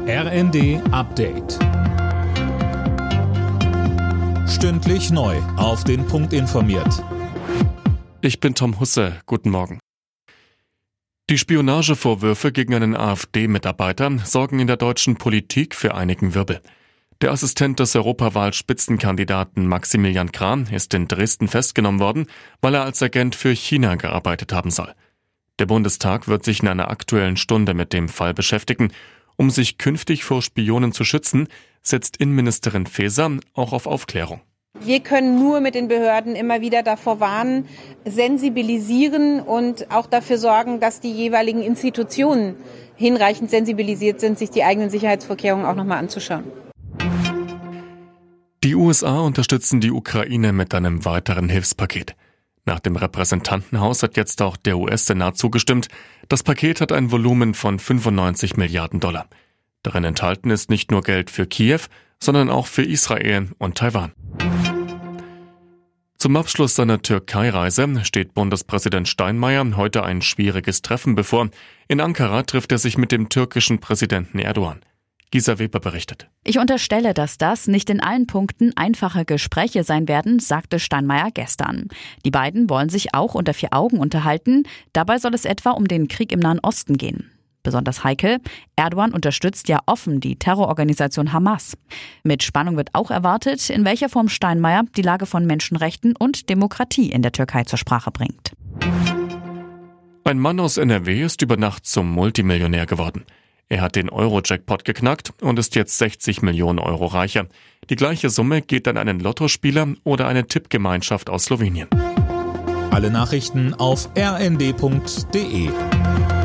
RND Update. Stündlich neu auf den Punkt informiert. Ich bin Tom Husse. Guten Morgen. Die Spionagevorwürfe gegen einen AfD-Mitarbeiter sorgen in der deutschen Politik für einigen Wirbel. Der Assistent des Europawahl-Spitzenkandidaten Maximilian Krah ist in Dresden festgenommen worden, weil er als Agent für China gearbeitet haben soll. Der Bundestag wird sich in einer aktuellen Stunde mit dem Fall beschäftigen. Um sich künftig vor Spionen zu schützen, setzt Innenministerin Faeser auch auf Aufklärung. Wir können nur mit den Behörden immer wieder davor warnen, sensibilisieren und auch dafür sorgen, dass die jeweiligen Institutionen hinreichend sensibilisiert sind, sich die eigenen Sicherheitsvorkehrungen auch nochmal anzuschauen. Die USA unterstützen die Ukraine mit einem weiteren Hilfspaket. Nach dem Repräsentantenhaus hat jetzt auch der US-Senat zugestimmt. Das Paket hat ein Volumen von 95 Milliarden $. Darin enthalten ist nicht nur Geld für Kiew, sondern auch für Israel und Taiwan. Zum Abschluss seiner Türkei-Reise steht Bundespräsident Steinmeier heute ein schwieriges Treffen bevor. In Ankara trifft er sich mit dem türkischen Präsidenten Erdogan. Gisa Weber berichtet. Ich unterstelle, dass das nicht in allen Punkten einfache Gespräche sein werden, sagte Steinmeier gestern. Die beiden wollen sich auch unter vier Augen unterhalten. Dabei soll es etwa um den Krieg im Nahen Osten gehen. Besonders heikel, Erdogan unterstützt ja offen die Terrororganisation Hamas. Mit Spannung wird auch erwartet, in welcher Form Steinmeier die Lage von Menschenrechten und Demokratie in der Türkei zur Sprache bringt. Ein Mann aus NRW ist über Nacht zum Multimillionär geworden. Er hat den Euro-Jackpot geknackt und ist jetzt 60 Millionen Euro reicher. Die gleiche Summe geht an einen Lottospieler oder eine Tippgemeinschaft aus Slowenien. Alle Nachrichten auf rnd.de.